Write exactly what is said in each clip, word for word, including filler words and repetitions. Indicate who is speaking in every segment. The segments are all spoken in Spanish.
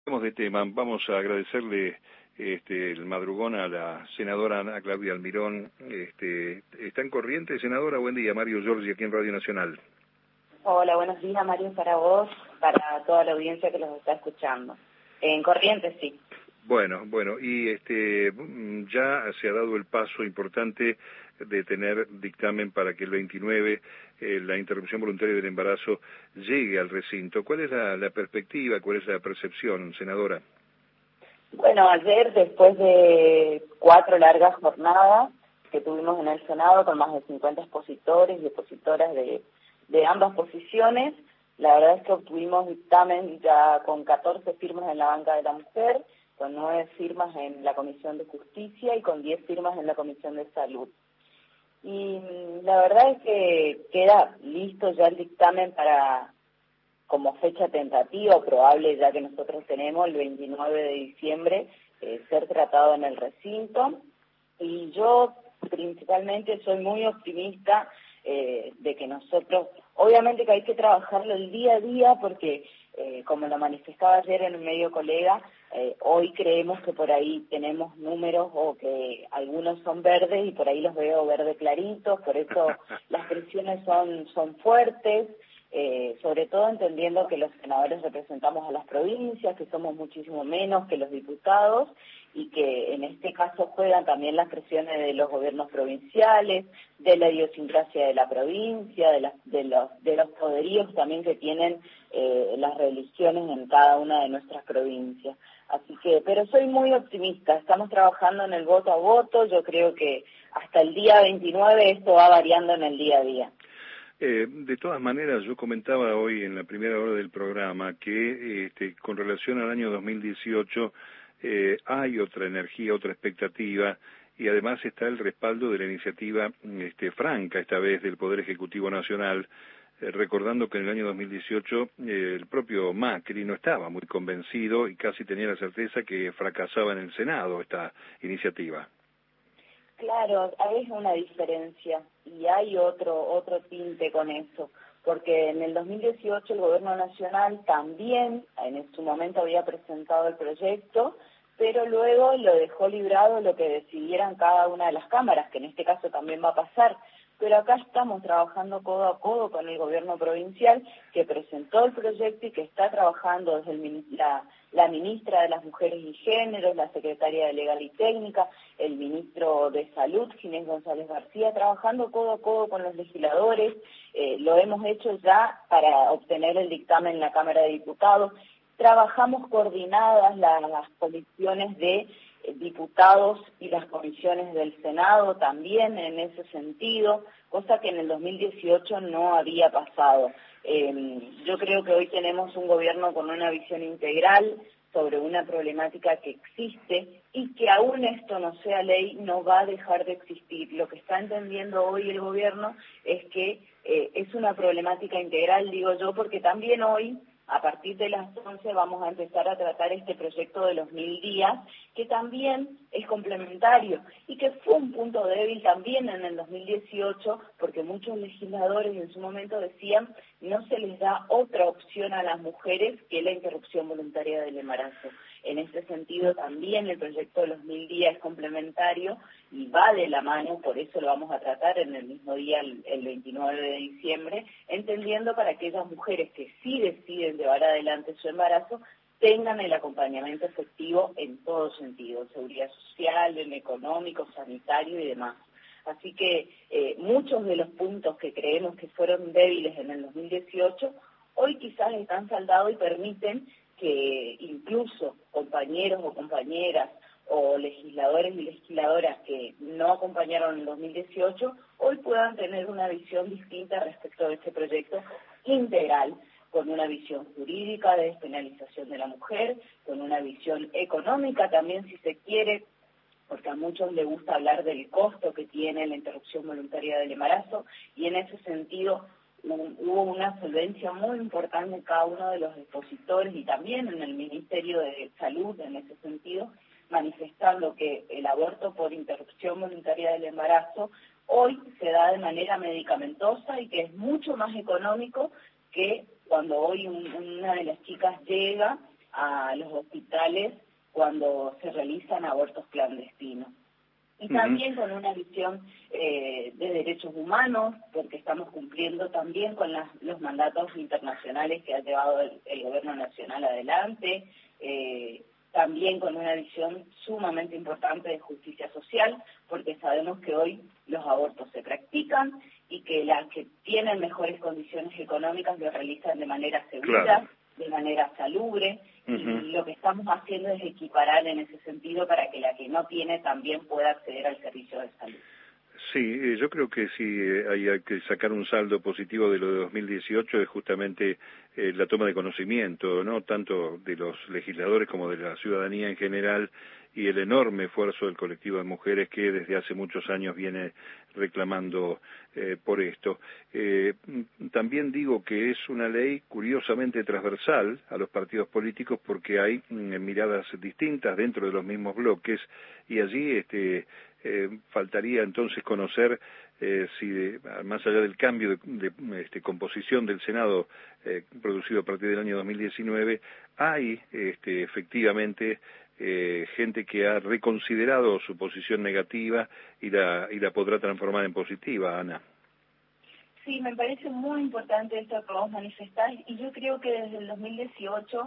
Speaker 1: Vamos de tema, vamos a agradecerle este, el madrugón a la senadora Ana Claudia Almirón. Este, ¿Está en corriente, senadora? Buen día, Mario Giorgi, aquí en Radio Nacional.
Speaker 2: Hola, buenos días, Mario, para vos, para toda la audiencia que los está escuchando. En corriente, sí.
Speaker 1: Bueno, bueno, y este ya se ha dado el paso importante de tener dictamen para que el veintinueve eh, la interrupción voluntaria del embarazo llegue al recinto. ¿Cuál es la, la perspectiva, cuál es la percepción, senadora?
Speaker 2: Bueno, ayer, después de cuatro largas jornadas que tuvimos en el Senado con más de cincuenta expositores y expositoras de, de ambas posiciones, la verdad es que obtuvimos dictamen ya con catorce firmas en la banca de la mujer, con nueve firmas en la Comisión de Justicia y con diez firmas en la Comisión de Salud. Y la verdad es que queda listo ya el dictamen para, como fecha tentativa o probable ya que nosotros tenemos, el veintinueve de diciembre, eh, ser tratado en el recinto. Y yo principalmente soy muy optimista eh, de que nosotros, obviamente que hay que trabajarlo el día a día porque, eh, como lo manifestaba ayer en un medio colega, eh, hoy creemos que por ahí tenemos números o que algunos son verdes y por ahí los veo verde claritos, por eso las presiones son, son fuertes. Eh, sobre todo entendiendo que los senadores representamos a las provincias, que somos muchísimo menos que los diputados y que en este caso juegan también las presiones de los gobiernos provinciales, de la idiosincrasia de la provincia, de, la, de, los, de los poderíos también que tienen eh, las religiones en cada una de nuestras provincias. Así que, pero soy muy optimista, estamos trabajando en el voto a voto, yo creo que hasta el día veintinueve esto va variando en el día a día.
Speaker 1: Eh, de todas maneras, yo comentaba hoy en la primera hora del programa que este, con relación al año dos mil dieciocho eh, hay otra energía, otra expectativa y además está el respaldo de la iniciativa este, franca, esta vez del Poder Ejecutivo Nacional, eh, recordando que en el año dos mil dieciocho eh, el propio Macri no estaba muy convencido y casi tenía la certeza que fracasaba en el Senado esta iniciativa.
Speaker 2: Claro, hay una diferencia y hay otro otro tinte con eso, porque en el dos mil dieciocho el Gobierno Nacional también en su momento había presentado el proyecto, pero luego lo dejó librado lo que decidieran cada una de las cámaras, que en este caso también va a pasar. Pero acá estamos trabajando codo a codo con el gobierno provincial que presentó el proyecto y que está trabajando desde el, la, la ministra de las Mujeres y Géneros, la secretaria de Legal y Técnica, el ministro de Salud, Ginés González García, trabajando codo a codo con los legisladores. Eh, lo hemos hecho ya para obtener el dictamen en la Cámara de Diputados. Trabajamos coordinadas las, las comisiones de diputados y las comisiones del Senado también en ese sentido, cosa que en el dos mil dieciocho no había pasado. Eh, yo creo que hoy tenemos un gobierno con una visión integral sobre una problemática que existe y que aún esto no sea ley, no va a dejar de existir. Lo que está entendiendo hoy el gobierno es que eh, es una problemática integral, digo yo, porque también hoy a partir de las once vamos a empezar a tratar este proyecto de los mil días, que también es complementario y que fue un punto débil también en el dos mil dieciocho, porque muchos legisladores en su momento decían no se les da otra opción a las mujeres que la interrupción voluntaria del embarazo. En este sentido también el proyecto de los mil días es complementario y va de la mano, por eso lo vamos a tratar en el mismo día, el, el veintinueve de diciembre, entendiendo para aquellas mujeres que sí deciden llevar adelante su embarazo, tengan el acompañamiento efectivo en todo sentido, seguridad social, en económico, sanitario y demás. Así que eh, muchos de los puntos que creemos que fueron débiles en el dos mil dieciocho, hoy quizás están saldados y permiten que incluso compañeros o compañeras o legisladores y legisladoras que no acompañaron en el dos mil dieciocho, hoy puedan tener una visión distinta respecto a este proyecto integral, con una visión jurídica de despenalización de la mujer, con una visión económica también, si se quiere, porque a muchos les gusta hablar del costo que tiene la interrupción voluntaria del embarazo, y en ese sentido hubo una solvencia muy importante en cada uno de los expositores y también en el Ministerio de Salud, en ese sentido, manifestando que el aborto por interrupción voluntaria del embarazo hoy se da de manera medicamentosa y que es mucho más económico que cuando hoy un, una de las chicas llega a los hospitales cuando se realizan abortos clandestinos. Y también con una visión eh, de derechos humanos, porque estamos cumpliendo también con las, los mandatos internacionales que ha llevado el, el gobierno nacional adelante, eh, también con una visión sumamente importante de justicia social, porque sabemos que hoy los abortos se practican y que las que tienen mejores condiciones económicas lo realizan de manera segura, claro, de manera salubre, uh-huh. y lo que estamos haciendo es equiparar en ese sentido para que la que no tiene también pueda acceder al servicio de salud.
Speaker 1: Sí, yo creo que sí hay que sacar un saldo positivo de lo de dos mil dieciocho, es justamente eh, la toma de conocimiento, ¿no? Tanto de los legisladores como de la ciudadanía en general, y el enorme esfuerzo del colectivo de mujeres que desde hace muchos años viene reclamando eh, por esto. Eh, también digo que es una ley curiosamente transversal a los partidos políticos porque hay mm, miradas distintas dentro de los mismos bloques, y allí este Eh, faltaría entonces conocer eh, si, de, más allá del cambio de, de este, composición del Senado eh, producido a partir del año dos mil diecinueve, hay este, efectivamente eh, gente que ha reconsiderado su posición negativa y la, y la podrá transformar en positiva, Ana.
Speaker 2: Sí, me parece muy importante esto que vos manifestás, y yo creo que desde el dos mil dieciocho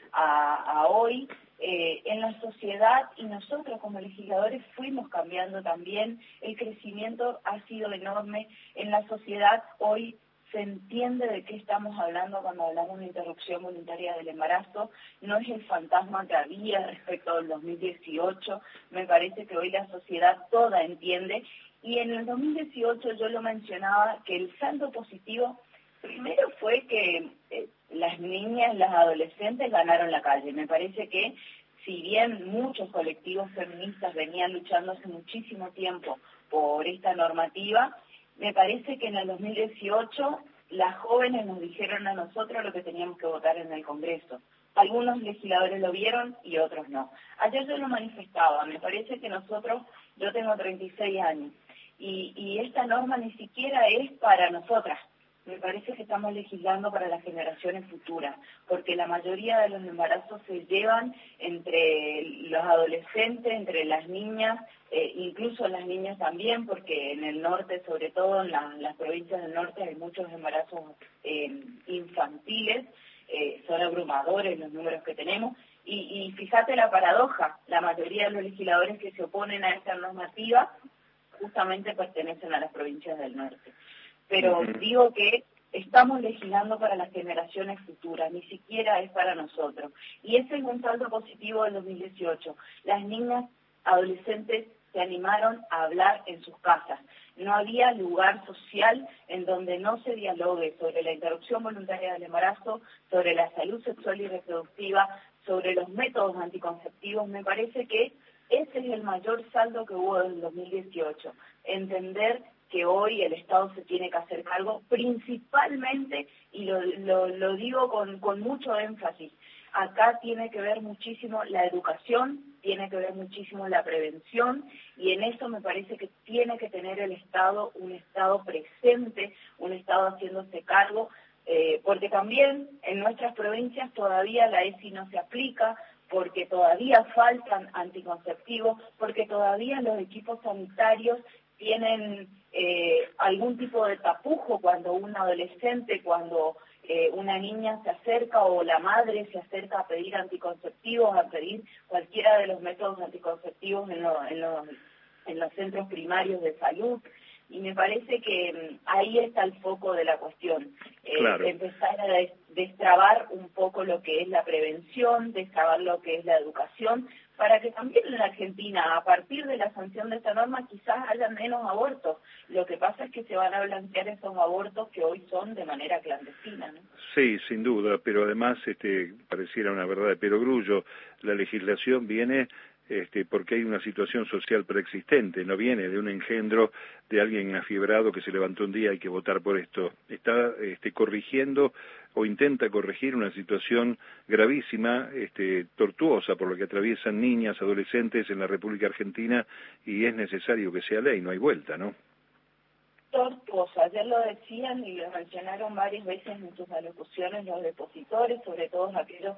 Speaker 2: a, a hoy, eh, en la sociedad, y nosotros como legisladores fuimos cambiando también, el crecimiento ha sido enorme. En la sociedad hoy se entiende de qué estamos hablando cuando hablamos de interrupción voluntaria del embarazo, no es el fantasma que había respecto al dos mil dieciocho, me parece que hoy la sociedad toda entiende. Y en el dos mil dieciocho yo lo mencionaba que el saldo positivo primero fue que eh, las niñas, las adolescentes ganaron la calle. Me parece que si bien muchos colectivos feministas venían luchando hace muchísimo tiempo por esta normativa, me parece que en el dos mil dieciocho las jóvenes nos dijeron a nosotros lo que teníamos que votar en el Congreso. Algunos legisladores lo vieron y otros no. Ayer yo lo manifestaba, me parece que nosotros, yo tengo treinta y seis años, y, y esta norma ni siquiera es para nosotras. Me parece que estamos legislando para las generaciones futuras, porque la mayoría de los embarazos se llevan entre los adolescentes, entre las niñas, eh, incluso las niñas también, porque en el norte, sobre todo en la, las provincias del norte, hay muchos embarazos eh, infantiles, eh, son abrumadores los números que tenemos, y, y fíjate la paradoja, la mayoría de los legisladores que se oponen a esta normativa justamente pertenecen a las provincias del norte. Pero uh-huh. digo que estamos legislando para las generaciones futuras, ni siquiera es para nosotros. Y ese es un saldo positivo del dos mil dieciocho. Las niñas adolescentes se animaron a hablar en sus casas. No había lugar social en donde no se dialogue sobre la interrupción voluntaria del embarazo, sobre la salud sexual y reproductiva, sobre los métodos anticonceptivos. Me parece que ese es el mayor saldo que hubo en el dos mil dieciocho. Entender que hoy el Estado se tiene que hacer cargo principalmente, y lo, lo, lo digo con, con mucho énfasis, acá tiene que ver muchísimo la educación, tiene que ver muchísimo la prevención, y en eso me parece que tiene que tener el Estado un Estado presente, un Estado haciéndose cargo, eh, porque también en nuestras provincias todavía la E S I no se aplica, porque todavía faltan anticonceptivos, porque todavía los equipos sanitarios tienen eh, algún tipo de tapujo cuando un adolescente, cuando eh, una niña se acerca o la madre se acerca a pedir anticonceptivos, a pedir cualquiera de los métodos anticonceptivos en, lo, en, lo, en los centros primarios de salud. Y me parece que um, ahí está el foco de la cuestión, eh, claro. empezar a des destrabar un poco lo que es la prevención, destrabar lo que es la educación, para que también en la Argentina, a partir de la sanción de esta norma, quizás haya menos abortos. Lo que pasa es que se van a blanquear esos abortos que hoy son de manera clandestina, ¿no?
Speaker 1: Sí, sin duda, pero además este, pareciera una verdad de perogrullo, la legislación viene Este, porque hay una situación social preexistente, no viene de un engendro de alguien afiebrado que se levantó un día y hay que votar por esto. Está este, corrigiendo o intenta corregir una situación gravísima, este, tortuosa, por lo que atraviesan niñas, adolescentes en la República Argentina, y es necesario que sea ley, no hay vuelta, ¿no?
Speaker 2: Tortuosa, ayer lo decían y lo mencionaron varias veces en sus alocuciones los depositores, sobre todo aquellos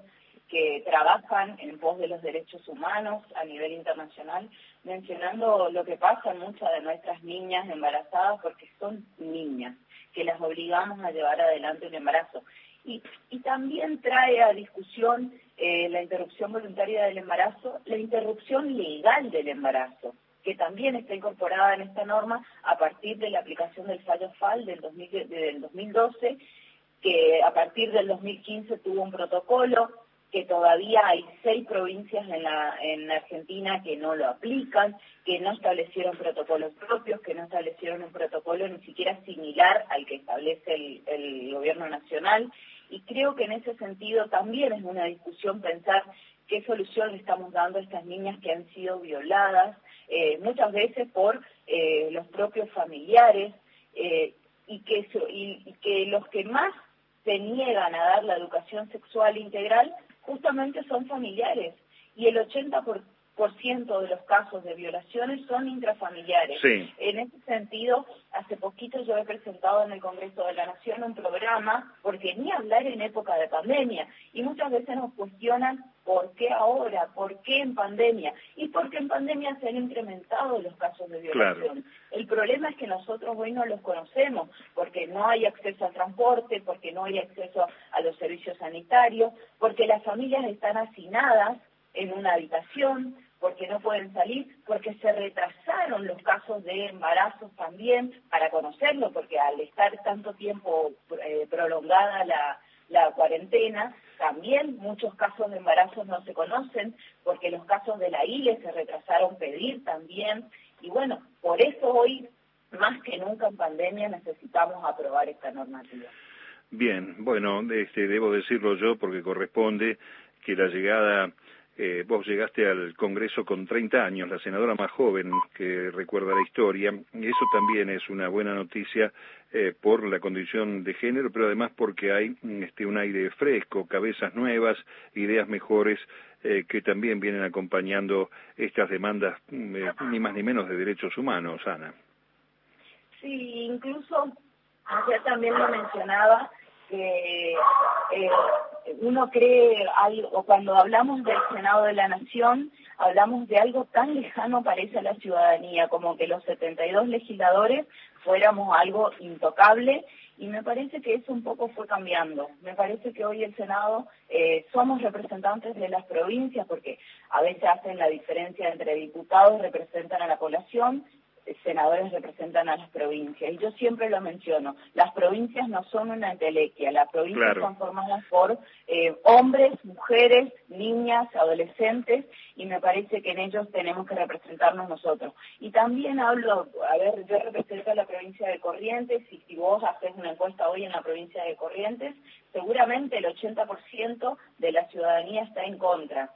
Speaker 2: que trabajan en pos de los derechos humanos a nivel internacional, mencionando lo que pasa en muchas de nuestras niñas embarazadas, porque son niñas, que las obligamos a llevar adelante un embarazo. Y, y también trae a discusión eh, la interrupción voluntaria del embarazo, la interrupción legal del embarazo, que también está incorporada en esta norma a partir de la aplicación del fallo F A L del, dos mil, del dos mil doce, que a partir del dos mil quince tuvo un protocolo, que todavía hay seis provincias en la en Argentina que no lo aplican, que no establecieron protocolos propios, que no establecieron un protocolo ni siquiera similar al que establece el, el gobierno nacional, y creo que en ese sentido también es una discusión pensar qué solución le estamos dando a estas niñas que han sido violadas, eh, muchas veces por eh, los propios familiares, eh, y, que, y, y que los que más se niegan a dar la educación sexual integral justamente son familiares, y el ochenta por ciento de los casos de violaciones son intrafamiliares.
Speaker 1: Sí.
Speaker 2: En ese sentido, hace poquito yo he presentado en el Congreso de la Nación un programa, porque ni hablar en época de pandemia, y muchas veces nos cuestionan por qué ahora, por qué en pandemia, y porque en pandemia se han incrementado los casos de violación.
Speaker 1: Claro.
Speaker 2: El problema es que nosotros hoy no los conocemos, porque no hay acceso al transporte, porque no hay acceso a los servicios sanitarios, porque las familias están hacinadas en una habitación, porque no pueden salir, porque se retrasaron los casos de embarazos también para conocerlo, porque al estar tanto tiempo eh, prolongada la, la cuarentena, también muchos casos de embarazos no se conocen, porque los casos de la I L E se retrasaron pedir también, y bueno, por eso hoy, más que nunca en pandemia, necesitamos aprobar esta normativa.
Speaker 1: Bien, bueno, este, debo decirlo yo porque corresponde que la llegada... Eh, vos llegaste al Congreso con treinta años, la senadora más joven que recuerda la historia, y eso también es una buena noticia eh, por la condición de género, pero además porque hay este, un aire fresco, cabezas nuevas, ideas mejores eh, que también vienen acompañando estas demandas, eh, ni más ni menos de derechos humanos, Ana.
Speaker 2: Sí, incluso ayer también lo mencionaba, que eh, uno cree algo, o cuando hablamos del Senado de la Nación, hablamos de algo tan lejano parece a la ciudadanía, como que los setenta y dos legisladores fuéramos algo intocable, y me parece que eso un poco fue cambiando. Me parece que hoy el Senado eh, somos representantes de las provincias, porque a veces hacen la diferencia entre diputados representan a la población, senadores representan a las provincias, y yo siempre lo menciono, las provincias no son una entelequia, las provincias
Speaker 1: Claro.
Speaker 2: están formadas por eh, hombres, mujeres, niñas, adolescentes, y me parece que en ellos tenemos que representarnos nosotros. Y también hablo, a ver, yo represento a la provincia de Corrientes, y si vos haces una encuesta hoy en la provincia de Corrientes, seguramente el ochenta por ciento de la ciudadanía está en contra.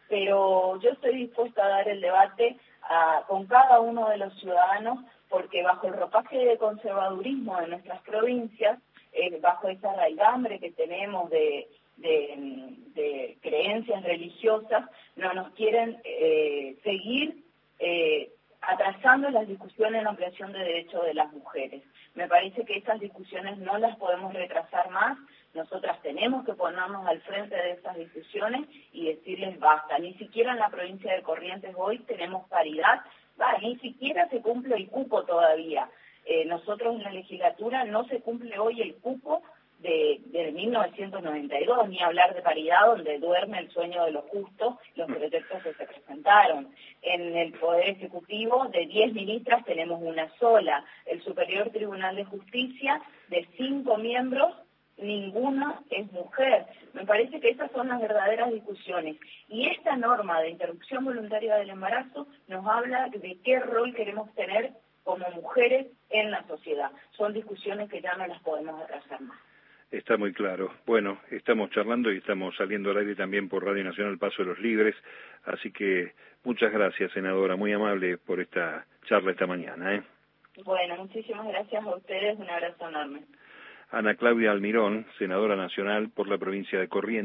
Speaker 2: Pero yo estoy dispuesta a dar el debate a, con cada uno de los ciudadanos, porque bajo el ropaje de conservadurismo de nuestras provincias, eh, bajo esa raigambre que tenemos de, de, de creencias religiosas, no nos quieren eh, seguir eh, atrasando las discusiones en la ampliación de derechos de las mujeres. Me parece que esas discusiones no las podemos retrasar más. Nosotras tenemos que ponernos al frente de esas discusiones y decirles basta. Ni siquiera en la provincia de Corrientes hoy tenemos paridad, va, ni siquiera se cumple el cupo todavía. Eh, nosotros en la legislatura no se cumple hoy el cupo de, de mil novecientos noventa y dos, ni hablar de paridad, donde duerme el sueño de los justos, los proyectos que se presentaron. En el Poder Ejecutivo, de diez ministras tenemos una sola. El Superior Tribunal de Justicia, de cinco miembros, ninguna es mujer. Me parece que esas son las verdaderas discusiones. Y esta norma de interrupción voluntaria del embarazo nos habla de qué rol queremos tener como mujeres en la sociedad. Son discusiones que ya no las podemos atrasar más.
Speaker 1: Está muy claro. Bueno, estamos charlando y estamos saliendo al aire también por Radio Nacional Paso de los Libres, así que muchas gracias, senadora, muy amable por esta charla esta mañana, ¿eh?
Speaker 2: Bueno, muchísimas gracias a ustedes, un abrazo enorme.
Speaker 1: Ana Claudia Almirón, senadora nacional por la provincia de Corrientes.